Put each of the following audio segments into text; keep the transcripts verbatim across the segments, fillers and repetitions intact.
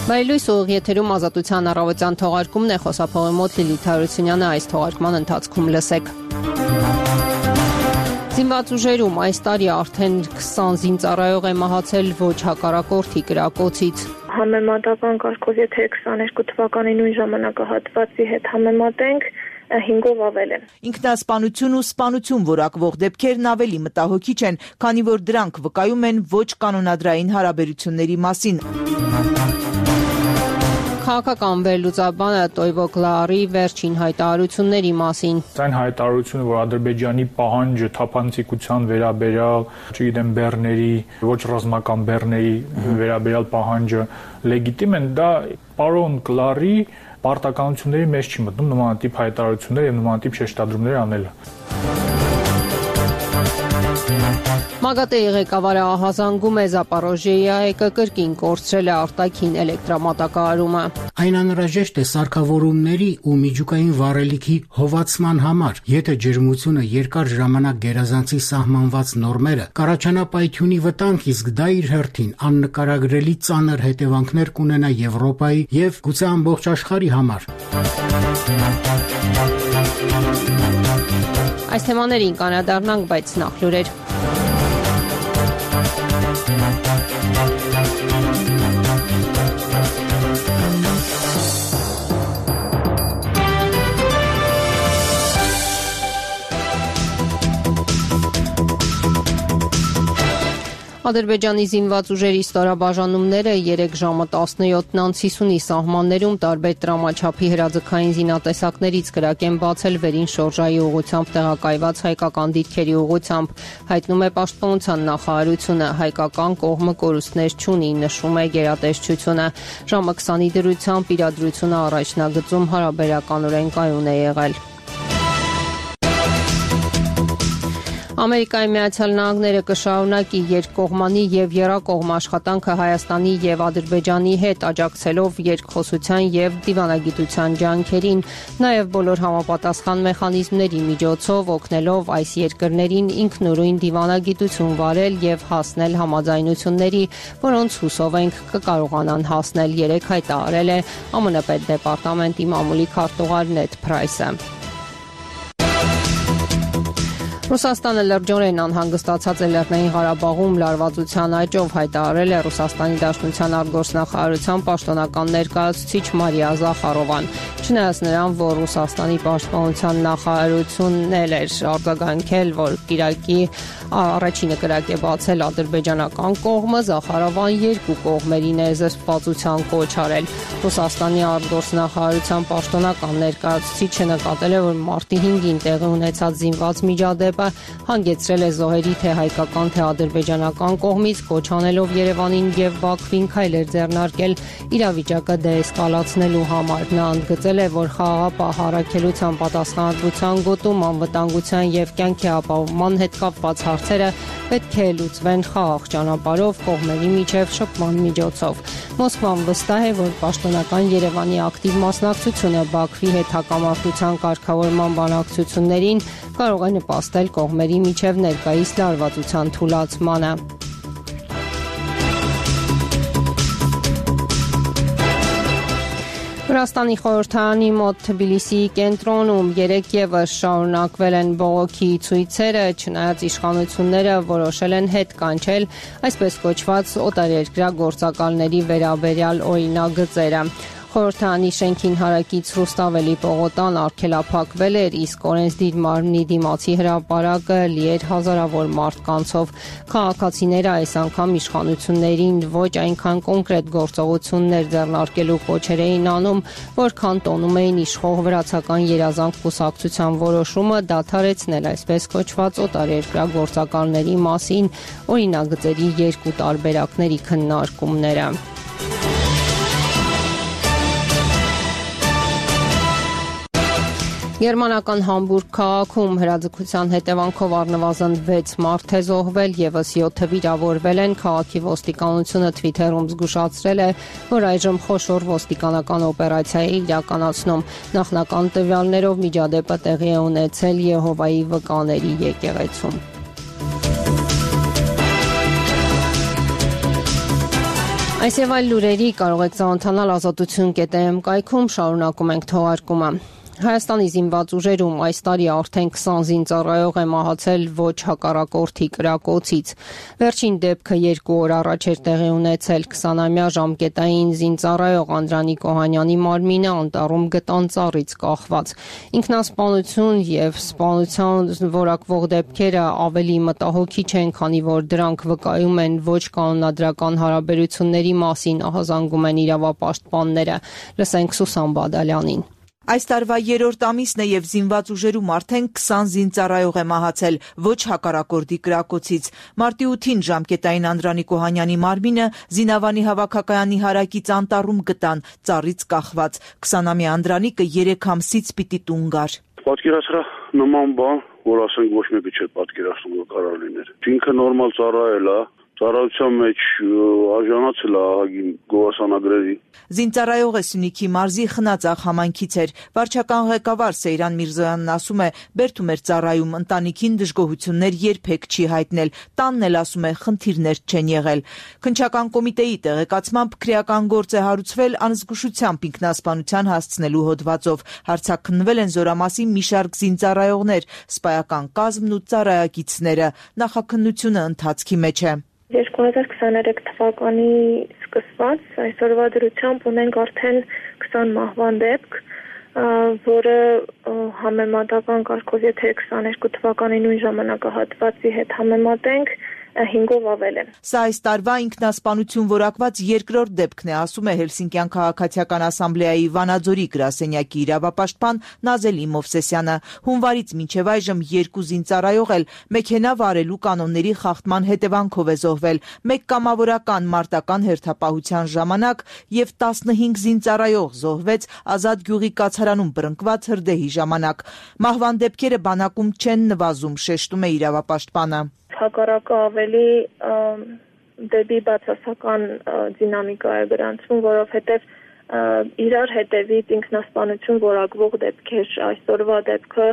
Բայլույս ուղիղ եթերում ազատության առավոտյան թողարկումն է, խոսափողի մոտ Լիլիթ Հարությունյանը, այս թողարկման ընթացքում լսեք։ Զինված ուժերում այս տարի արդեն քսան զինծառայող է մահացել ոչ հակառակորդի կրակոցից։ Համեմատական կարգով, եթե քսաներկու թվականի նույն ժամանակահատվածի հետ համեմատենք, հինգով ավել է։ Ինքնասպանություն ու սպանություն որակվող դեպքերն ավելի մտահոգիչ են, քանի որ դրանք վկայում են ոչ կանոնադրային հարաբերությունների մասին։ Քաղաքական վերլուծաբանը Տոյվո Գլարի վերջին հայտարարությունների մասին։ Այն հայտարարությունը, որ Ադրբեջանի պահանջը թափանցիկության վերաբերյալ, չգիտեմ, բեռների, ոչ ռազմական բեռների վերաբերյալ պահանջը լեգիտիմ են, դա պարոն Գլարի պարտականությունների մեջ չի մտնում նմանատիպ հայտարարություններ եւ նմանատիպ շեշտադրումներ անելը։ ՄԱԳԱՏԷ-ի ղեկավարը ահազանգում է Զապորոժիեի ԱԷԿ-ը կրկին կորցրել է արտաքին էլեկտրամատակարարումը։ Այն անհրաժեշտ է սարքավորումների ու միջուկային վառելիքի հովացման համար, եթե ջերմությունը երկար ժամանակ գերազանցի սահմանված նորմերը, կառաջանա պայթյունի վտանգ, իսկ դա իր հերթին աննկարագրելի ծանր հետևանքներ կունենա Եվրոպայի եւ գուցե ամբողջ աշխարհի համար։ Այս թեմաներին կանադառնանք, բայց նախ լուրեր։ Ադրբեջանի զինված ուժերի ստորաբաժանումները երեք ժամը տասնյոթ անց հիսունի սահմաններում տարբեր տրամաչափի հրաձգային զինատեսակներից կրակ են բացել վերին շորժայի ուղղությամբ տեղակայված հայկական դիրքերի ուղղությամբ, հայտնում է Պաշտպանության նախարարությունը, հայկական կողմը կորուստներ չունի, նշում է գերատեսչությունը։ Ժամը քսանի դրությամբ իրադրությունը առաջնագծում հարաբերականորեն կայուն է եղել։ Ամերիկայի Միացյալ Նահանգները կշարունակի երկկողմանի եւ եռակողմ աշխատանքը Հայաստանի եւ Ադրբեջանի հետ, աջակցելով երկխոսության եւ դիվանագիտության ջանքերին, նաեւ բոլոր համապատասխան մեխանիզմների միջոցով օգնելով այս երկրներին ինքնուրույն դիվանագիտություն վարել եւ հասնել համաձայնությունների, որոնց հուսով ենք կկարողանան հասնել, երեք հայտարարել է ԱՄՆ պետդեպարտամենտի մամուլի քարտուղար Նեդ Փրայսը։ Ռուսաստանը լրջորեն անհանգստացած է Լեռնային Ղարաբաղում լարվածության աճով, հայտարարել է Ռուսաստանի Դաշնության արտգործնախարարության պաշտոնական ներկայացուցիչ Մարիա Զախարովան։ Չնայած նրան, որ Ռուսաստանի պաշտպանության նախարարությունն էլ էր արձագանքել, որ Կիրակի առաջինը կրակ է բացել ադրբեջանական կողմը, Զախարովան երկու կողմերի ներզսպվածության կոչ արել։ Ռուսաստանի արտգործնախարարության պաշտոնական ներկայացուցիչը նկատել է, որ մարտի հինգին տեղի ունեցած զինված միջադեպը հանգեցրել է զոհերի թե հայկական, թե ադրբեջանական կողմից, կոչ անելով Երևանին եւ Բաքվին քայլեր ձեռնարկել իրավիճակը դեէսկալացնելու համար։ Նա ընդգծել է, որ խաղաղապահ առաքելության պատասխանատվության գոտում անվտանգության եւ կյանքի ապահովման հետ կապված հարցերը պետք է լուծվեն խաղաղ ճանապարհով կողմերի միջև շփման միջոցով։ Մոսկվան վստահ է, որ պաշտոնական Երևանի ակտիվ մասնակցությունը Բաքվի հետ հակամարտության կարգավորման բանակցություններին կարող է նպաստել կողմերի միջև ներկայիս լարվածության թուլացմանը։ Վրաստանի խորհրդարանի մոտ Թբիլիսիի կենտրոնում երեկ ևս շարունակվել են բողոքի ցույցերը, չնայած իշխանությունները որոշել են հետ կանչել այսպես կոչված օտարերկրյա գործակալների վերաբերյալ օրինագծերը։ Խորհրդարանի շենքին հարակից Ռուստավելի պողոտան արգելափակվել էր, իսկ օրենսդիր մարմնի դիմացի հրապարակը լի էր հազարավոր մարդկանցով։ Քաղաքացիները այս անգամ իշխանություններին ոչ այնքան կոնկրետ գործողություններ ձեռնարկելու կոչեր էին անում, որքան տոնում էին իշխող վրացական երազանք կուսակցության որոշումը դադարեցնել այսպես կոչված օտարերկրյա գործակալների մասին օրինագծերի երկու տարբերակների քննարկումները։ Գերմանական Համբուրգ քաղաքում հրաձգության հետևանքով առնվազն վեց մարդ է զոհվել, ևս յոթը վիրավորվել են։ Քաղաքի ոստիկանությունը Twitter-ում զգուշացրել է, որ այժմ խոշոր ոստիկանական օպերացիա է իրականացնում։ Նախնական տվյալներով միջադեպը տեղի է ունեցել Եհովայի վկաների եկեղեցում։ Այս եւ այլ լուրերի կարող եք ծանոթանալ ազատություն կետ է էմ կայքում, շարունակում ենք թողարկումը։ Հայաստանի զինված ուժերում այս տարի արդեն քսան զինծառայող է մահացել ոչ հակառակորդի կրակոցից։ Վերջին դեպքը երկու օր առաջ էր տեղի ունեցել քսանամյա ժամկետային զինծառայող Անդրանիկ Օհանյանի մարմինը անտառում գտան ծառից կախված։ Ինքնասպանություն եւ սպանության որակվող դեպքերը ավելի մտահոգիչ են, քանի որ դրանք վկայում են ոչ կանոնադրական հարաբերությունների մասին, ահազանգում են իրավապաշտպանները։ Լսենք Սուսան Բադալյանին։ Այս տարվա երրորդ ամիսն է եւ զինված ուժերում արդեն քսան զինծառայող է մահացել ոչ հակառակորդի կրակոցից։ Մարտի ութին ժամկետային Անդրանիկ Օհանյանի մարմինը Զինավանի հավաքակայանի հարակից անտառում գտան ծառից կախված։ քսանամյա Անդրանիկը երեք ամսից պիտի տուն գար։ Պատկերացրա նման բան, որ ասենք ոչ մեկը չէ պատկերացնում, որ կարող լիներ։ Ինքը նորմալ ծառայել է, ծառայության մեջ արժանացել է ահագին գովասանագրերի։ Զինծառայողը Սյունիքի մարզի Խնածախ համայնքից էր։ Վարչական ղեկավար Սեյրան Միրզոյանն ասում է, բերդում էր ծառայում, ընտանիքին դժգոհություններ երբեք չի հայտնել, տանն էլ ասում է խնդիրներ չեն եղել։ Քննչական կոմիտեի տեղեկացմամբ քրեական գործ է հարուցվել անզգուշությամբ ինքնասպանության հասցնելու հոդվածով։ Հարցաքննվել են Զորամասի մի շարք զինծառայողներ, սպայական կազմն ու ծառայակիցները։ Նախաքննությունը ընթացքի մեջ է։ երկու հազար քսաներեք թվականի սկսված այսօրվա դրությամբ ունենք արդեն քսան մահվան դեպք, որը համեմատական կարգով եթե քսաներկու թվականի նույն ժամանակահատվածի հետ համեմատենք, հինգով ավել են։ Սա այս տարվա ինքնասպանություն որակված երկրորդ դեպքն է, ասում է Հելսինկյան քաղաքացիական ասամբլեայի Վանաձորի գրասենյակի իրավապաշտպան Նազելի Մովսեսյանը։ Հունվարից մինչև այժմ երկու զինծառայող էլ մեքենա վարելու կանոնների խախտման հետևանքով է զոհվել, մեկ կամավորական մարտական հերթապահության ժամանակ եւ տասնհինգ զինծառայող զոհվեց Ազատ գյուղի կացարանում բռնկված հրդեհի ժամանակ։ Մահվան դեպքերը բանակում չեն նվազում, շեշտում է իրավապաշտպանը։ Հակառակը ավելի դեպի բացասական դինամիկա է գրանցվում, որովհետև իրար հետևից ինքնասպանություն որակվող դեպքեր, այսօրվա դեպքը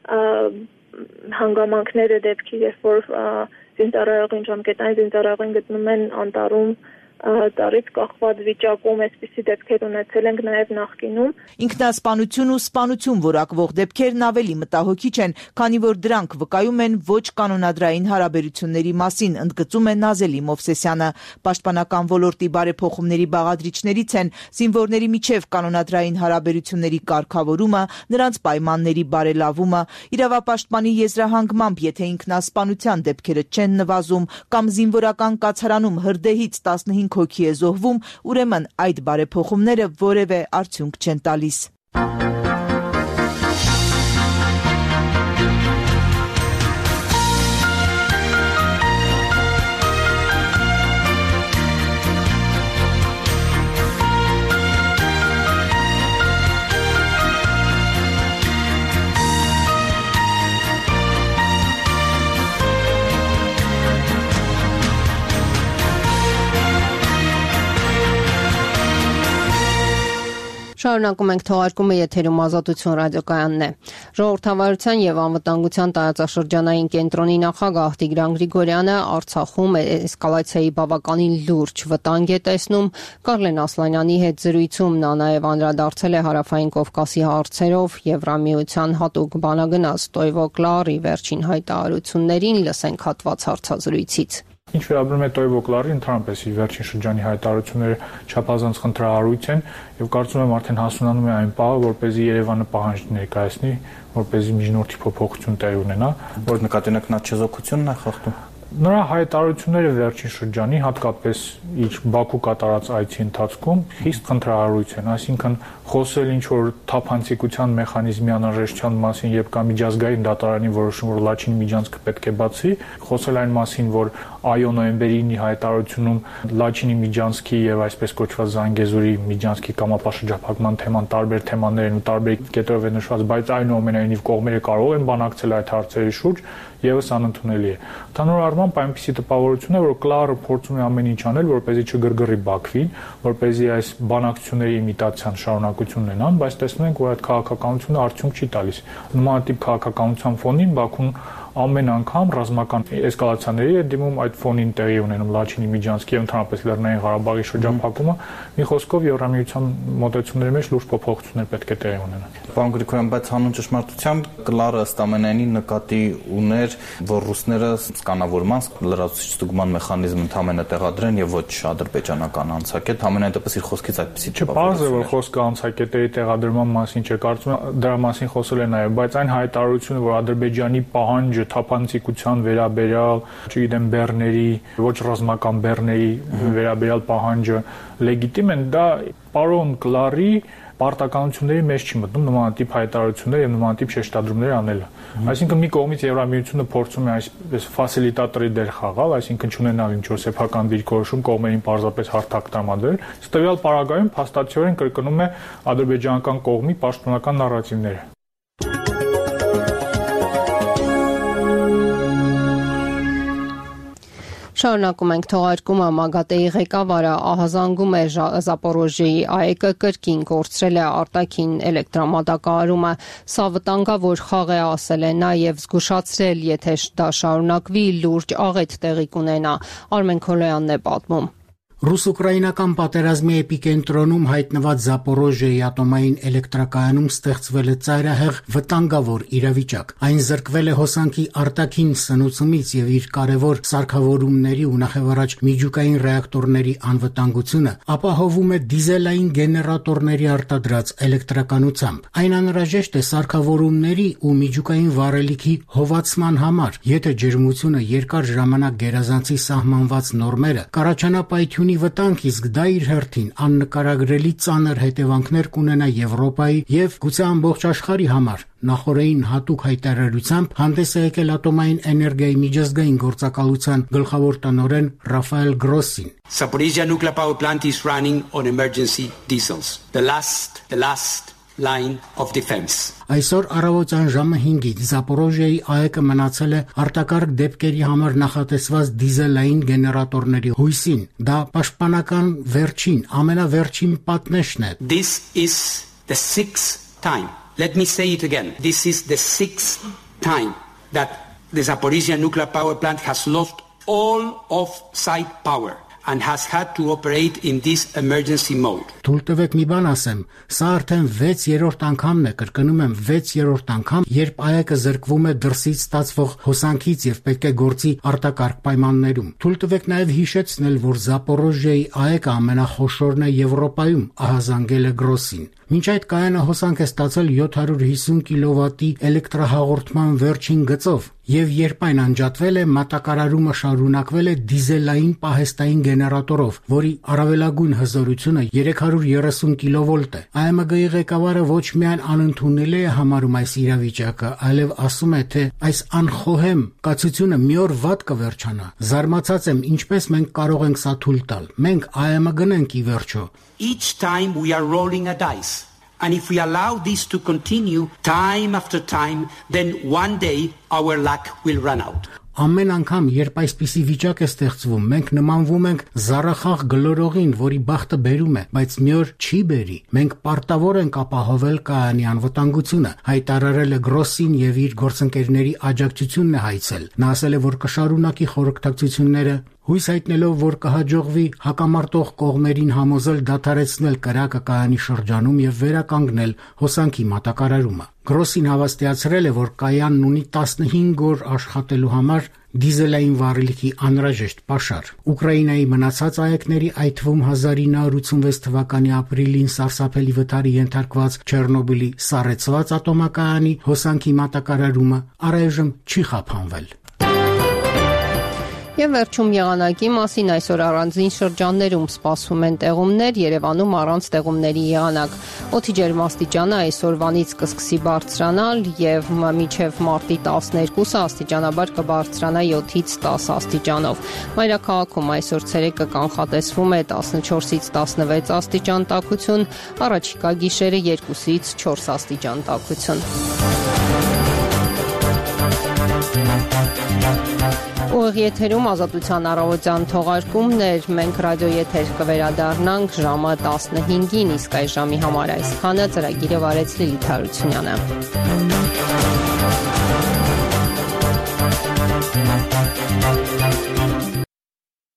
հանգամանքները դեպքի, երբ որ զինծառայողին ժամկետային զինծառայողին գտնում են անտառում ծառից կախված վիճակում, այսպիսի դեպքեր ունեցել ենք նաև նախկինում։ Ինքնասպանություն ու սպանություն որակվող դեպքերն ավելի մտահոգիչ են, քանի որ դրանք վկայում են ոչ կանոնադրային հարաբերությունների մասին, ընդգծում է Նազելի Մովսեսյանը։ Պաշտպանական ոլորտի բարեփոխումների բաղադրիչներից են զինվորների միջև կանոնադրային հարաբերությունների կարգավորումը, նրանց պայմանների բարելավումը։ Իրավապաշտպանի եզրահանգմամբ, եթե ինքնասպանության դեպքերը չեն նվազում կամ զինվորական կացարանում հրդեհից տասնհինգ հոգի է զոհվում, ուրեմն այդ բարեփոխումները որևէ արդյունք չեն տալիս։ Շարունակում ենք թողարկումը, եթերում Ազատություն ռադիոկայանն է։ Ժողովրդավարության եւ անվտանգության տարածաշրջանային կենտրոնի նախագահ Տիգրան Գրիգորյանը Արցախում էսկալացիայի բավականին լուրջ վտանգ է տեսնում։ Կարլեն Ասլանյանի հետ զրույցում նա նաեւ անդրադարձել է Հարավային Կովկասի հարցերով Եվրամիության հատուկ բանագնաց Տոյվո Կլարի վերջին հայտարարություններին, լսենք հատված հարցազրույցից։ Ինչ վերաբերում է Տոյվո Կլարի, ընդհանրապես իր վերջին շրջանի հայտարարությունները չափազանց խնդրահարույց են եւ կարծում եմ արդեն հասունանում է այն պահը, որպեսզի Երևանը պահանջ ներկայացնի, որպեսզի միջնորդի փոփոխություն տեղի ունենա, որ նկատի ունեք նա չեզոքությունն է խախտում։ Նրա հայտարարությունները վերջին շրջանի, հատկապես իր Բաքու կատարած այցի ընթացքում խիստ խնդրահարույց են, այսինքն խոսել ինչ որ թափանցիկության մեխանիզմի անհրաժեշտության մասին եւ կամ միջազգային դատարանի որոշում, որ Լաչինի միջանցքը պետք է բացի, խոսել այն մասին, որ այո նոյեմբերի ինի հայտարարությունում Լաչինի միջանցքի եւ այսպես կոչված Զանգեզուրի միջանցքի կամապաշրջափակման թեման տարբեր թեմաներ են ու տարբեր կետերով է նշված, բայց այնուամենայնիվ կողմերը կարող են բանակցել այդ հարցերի շուրջ, եւս անընդունելի է։ Ընդհանուր առմամբ այնպիսի տպավորություն է, որ Կլարը փորձում է ամեն ինչ անել, որպեսզի չգրգռի Բաքվին, որպեսզի այս բանակցությունների իմիտացիան շարունակություն ունենան, բայց տեսնում ենք, որ այդ քաղաքականությունը արդյունք չի տալիս։ Նմանատիպ քաղաքականության ֆոնին Բաքուն ամեն անգամ ռազմական էսկալացիաների է դիմում այդ ֆոնին տեղի ունենում Լաչինի, Միջանցքի եւ ընդհանրապես Լեռնային Ղարաբաղի շրջափակումը, մի խոսքով Եվրամիության մոտեցումների մեջ լուրջ փոփոխություններ պետք է տեղի ունենան։ Պարոն Գրիգորյան, բայց հանուն ճշմարտության Կլարը ըստ ամենայնի նկատի ուներ, որ ռուսները սկանավորման լրացուցիչ ստուգման մեխանիզմ ընդամենը տեղադրեն եւ ոչ ադրբեջանական անցակետ, ամենայն դեպս իր խոսքից այդպեսի չէ։ Պարզ է, որ խոսքը անցակետերի տեղադրման մասին չէ, կարծում եմ դրա մասին խոսել է նաեւ, բայց այն հայտարարությունը, որ Ադրբեջանի պահանջը թափանցիկության վերաբերյալ, չգիտեմ, բեռների, ոչ ռազմական բեռների վերաբերյալ պահանջը լեգիտիմ են, դա պարոն Կլարի պարտականությունների մեջ չի մտնում նմանատիպ հայտարարություններ եւ նմանատիպ շեշտադրումներ անելը։ Այսինքն մի կողմից Եվրամիությունը փորձում է այսպես ֆասիլիտատորի դեր խաղալ, այսինքն չունենալ ինչ-որ սեփական դիրքորոշում, կողմերին պարզապես հարթակ տրամադրել, ստվյալ պարագայում փաստացիորեն կրկնում է ադրբեջանական կողմի պաշտոնական նարատիվները։ Շարունակում ենք թողարկումը ՄԱԳԱՏԵ-ի ղեկավարը ահազանգում է Զապորոժիեի ԱԵԿ-ը կրկին կորցրել է արտաքին էլեկտրամատակարարումը։ Սա վտանգավոր խաղ է, ասել է նա եւ զգուշացրել, եթե դա շարունակվի, լուրջ աղետ տեղի կունենա։ Արմեն Քոլոյանն է պատմում։ Ռուս-ուկրաինական պատերազմի էպիկենտրոնում հայտնված Զապորոժիեի ատոմային էլեկտրակայանում ստեղծվել է ծայրահեղ վտանգավոր իրավիճակ։ Այն զրկվել է հոսանքի արտաքին սնուցումից եւ իր կարևոր սարքավորումների ու նախևառաջ միջուկային ռեակտորների անվտանգությունը ապահովում է դիզելային գեներատորների արտադրած էլեկտրականությամբ։ Այն անհրաժեշտ է սարքավորումների ու միջուկային վառելիքի հովացման համար, եթե ջերմությունը երկար ժամանակ գերազանցի սահմանված նորմերը, կառաջանա վտանգ, իսկ դա իր հերթին աննկարագրելի ծանր հետևանքներ կունենա Եվրոպայի եւ գուցե ամբողջ աշխարհի համար։ Նախորդին հատուկ հայտարարությամբ հանդես է եկել ատոմային էներգիայի միջազգային գործակալության գլխավոր տնօրեն Ռաֆայել Գրոսին։ Zaporizhzhia nuclear power plant is running on emergency diesels. The last, the last line of defense. Այսօր առավոտյան ժամը հինգից Զապորոժիեի ԱԵԿ-ը մնացել է արտակարգ դեպքերի համար նախատեսված դիզելային գեներատորների հույսին։ Դա պաշտպանական վերջին, ամենավերջին պատնեշն է։ This is the sixth time. Let me say it again. This is the sixth time that the Zaporizhzhia nuclear power plant has lost all off-site power and has had to operate in this emergency mode. Թույլ տվեք մի բան ասեմ, սա արդեն վեցերորդ անգամն է, կրկնում եմ վեցերորդ անգամ, երբ ԱԵԿ-ը զրկվում է դրսից ստացվող հոսանքից եւ պետք է գործի արտակարգ պայմաններում։ Թույլ տվեք նաեւ հիշեցնել, որ Զապորոժիեի ԱԵԿ-ը ամենախոշորն է Եվրոպայում, ահազանգել է Գրոսին։ Մինչ այդ կայանը հոսանք է ստացել յոթ հարյուր հիսուն կիլովատի էլեկտրահաղորդման վերջին գծով, եւ երբ այն անջատվել է, մատակարարումը շարունակվել է դիզելային պահեստային գեներատորով, որի առավելագույն հզորությունը երեք հարյուր երեսուն կիլովոլտ է։ ԱՄԳ-ի ղեկավարը ոչ միայն անընդունելի է համարում այս իրավիճակը, այլև ասում է, թե այս անխոհեմ կացությունը մի օր վատ կվերջանա։ Զարմացած եմ, ինչպես մենք կարող ենք սա թույլ տալ։ Մենք ԱՄԳ-ն ենք ի վերջո։ Each time we are rolling a dice. And if we allow this to continue time after time, then one day our luck will run out. Ամեն անգամ, երբ այսպիսի վիճակ է ստեղծվում, մենք նմանվում ենք զառախաղ գլորողին, որի բախտը բերում է, բայց մի օր չի բերի։ Մենք պարտավոր ենք ապահովել կայանի անվտանգությունը, հայտարարել է Գրոսին եւ իր գործընկերների աջակցությունն է հայցել։ Նա ասել է, որ կշարունակի խորհրդակցությունները, հույս հայտնելով, որ կհաջողվի հակամարտող կողմերին համոզել դադարեցնել կրակը կայանի շրջանում եւ վերականգնել հոսանքի մատակարարումը։ Գրոսին հավաստիացրել է, որ կայանն ունի տասնհինգ օր աշխատելու համար դիզելային վառելիքի անհրաժեշտ պաշար։ Ուկրաինայի մնացած ԱԵԿ-ների, այդ թվում հազար ինը հարյուր ութսունվեց թվականի ապրիլին սարսափելի վթարի ենթարկված Չեռնոբիլի սառեցված ատոմակայանի հոսանքի մատակարարումը առայժմ չի խափանվել։ Եվ վերջում եղանակի մասին այսօր առանձին շրջաններում սպասվում են տեղումներ, Երևանում առանց տեղումների եղանակ։ Օդի ջերմաստիճանը այսօրվանից կսկսի բարձրանալ եւ մինչեւ մարտի տասներկուսը աստիճանաբար կբարձրանա յոթից տասը աստիճանով։ Մայրաքաղաքում այսօր ցերեկը կանխատեսվում է տասնչորսից տասնվեց աստիճան տաքություն, առաջիկա գիշերը երկուսից չորս աստիճան տաքություն։ Ուղիղ եթերում Ազատության առավոտյան թողարկումներ, մենք ռադիոեթեր կվերադառնանք ժամը տասնհինգին, իսկ այս ժամի համար այսքանը ծրագիրը վարեց Լիլիթ Հարությունյանը։